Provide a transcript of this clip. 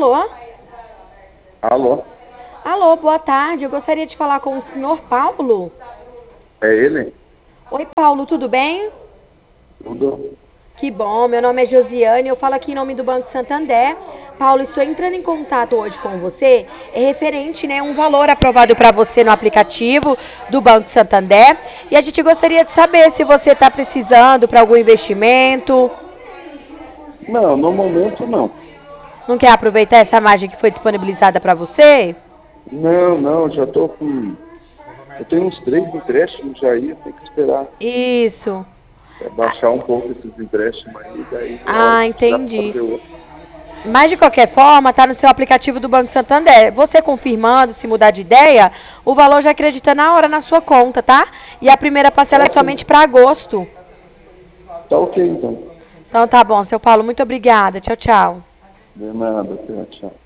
Alô? Alô? Alô, boa tarde. Eu gostaria de falar com o senhor Paulo. É ele? Oi, Paulo, tudo bem? Tudo? Que bom, meu nome é Josiane, eu falo aqui em nome do Banco Santander. Paulo, estou entrando em contato hoje com você, é referente, né, um valor aprovado para você no aplicativo do Banco Santander. E a gente gostaria de saber se você está precisando para algum investimento. Não, no momento não. Não quer aproveitar essa margem que foi disponibilizada para você? Não, já tô com... Eu tenho uns 3 empréstimos aí, tem que esperar Isso. baixar um pouco esses empréstimos aí, daí é hora Ah, de tirar para entendi. fazer outro. Mas de qualquer forma, está no seu aplicativo do Banco Santander. Você confirmando, se mudar de ideia, o valor já acredita na hora na sua conta, tá? E a primeira Tá parcela é ok. somente para agosto. Tá ok, então. Então tá bom, seu Paulo, muito obrigada. Tchau, tchau. De nada, tchau.